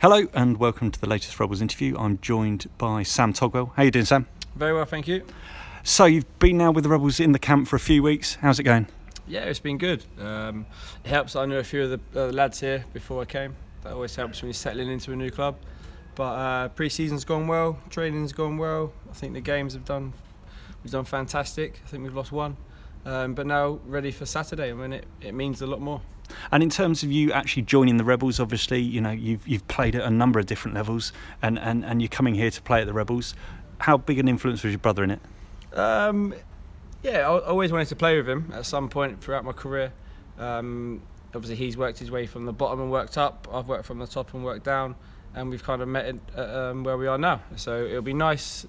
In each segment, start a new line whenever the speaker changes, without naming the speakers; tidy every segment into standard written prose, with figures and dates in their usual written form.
Hello and welcome to the latest Rebels interview. I'm joined by Sam Togwell. How you doing, Sam?
Very well, thank you.
So you've been now with the Rebels in the camp for a few weeks. How's it going?
Yeah, it's been good. It helps that I knew a few of the lads here before I came. That always helps when you're settling into a new club. But pre-season's gone well, training's gone well. I think the games we've done fantastic. I think we've lost one. But now ready for Saturday. I mean, it means a lot more.
And in terms of you actually joining the Rebels, obviously, you know, you've played at a number of different levels and you're coming here to play at the Rebels. How big an influence was your brother in it?
Yeah, I always wanted to play with him at some point throughout my career. Obviously, he's worked his way from the bottom and worked up. I've worked from the top and worked down. And we've kind of met where we are now. So it'll be nice,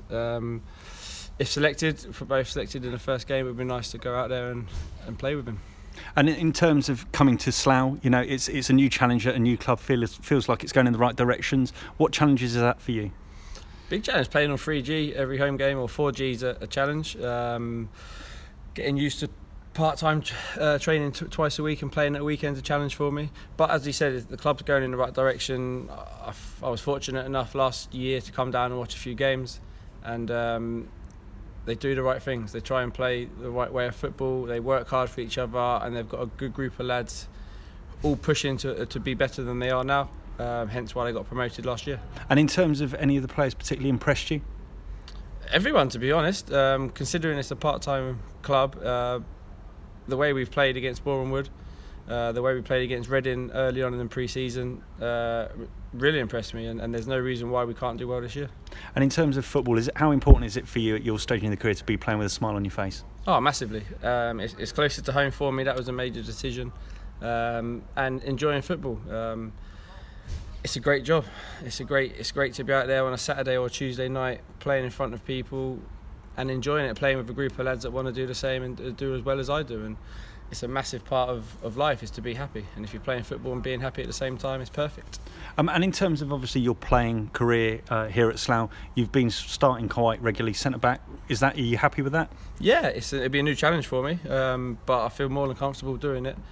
if selected in the first game, it would be nice to go out there and play with him.
And in terms of coming to Slough, you know, it's a new challenge at a new club, feels like it's going in the right directions. What challenges is that for you?
Big challenge, playing on 3G every home game, or 4G is a challenge. Getting used to part-time training twice a week and playing at weekends a challenge for me. But as he said, the club's going in the right direction. I was fortunate enough last year to come down and watch a few games, and they do the right things. They try and play the right way of football. They work hard for each other, and they've got a good group of lads all pushing to be better than they are now. Hence why they got promoted last year.
And in terms of any of the players particularly impressed you?
Everyone, to be honest. Considering it's a part-time club, the way we've played against Boreham Wood, the way we played against Reading early on in the pre-season, really impressed me, and there's no reason why we can't do well this year.
And in terms of football, how important is it for you at your stage in the career to be playing with a smile on your face?
Oh, massively. It's closer to home for me. That was a major decision. And enjoying football. It's a great job. It's great to be out there on a Saturday or Tuesday night playing in front of people and enjoying it, playing with a group of lads that want to do the same and do as well as I do. And it's a massive part of life, is to be happy. And if you're playing football and being happy at the same time, it's perfect.
And in terms of obviously your playing career here at Slough, you've been starting quite regularly centre-back. Are you happy with that?
Yeah, it'd be a new challenge for me, but I feel more than comfortable doing it.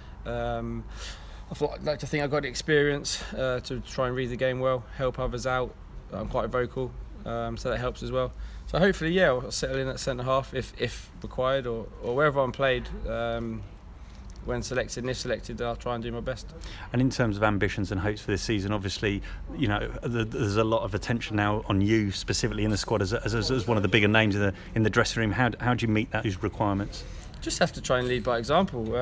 I'd like to think I've got the experience to try and read the game well, help others out. I'm quite vocal, so that helps as well. So hopefully, yeah, I'll settle in at centre-half if required, or wherever I'm played. When selected, and if selected, I'll try and do my best.
And in terms of ambitions and hopes for this season, obviously, you know, there's a lot of attention now on you specifically in the squad as one of the bigger names in the dressing room. How do you meet those requirements?
Just have to try and lead by example.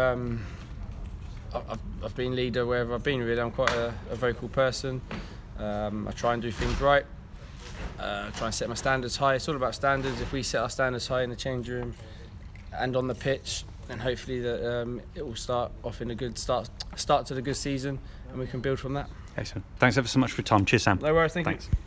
I've been leader wherever I've been, really. I'm quite a vocal person. I try and do things right. Try and set my standards high. It's all about standards. If we set our standards high in the change room and on the pitch, then hopefully that it will start off in a good start to the good season, and we can build from that.
Excellent. Thanks ever so much for your time. Cheers, Sam.
No worries. Thanks.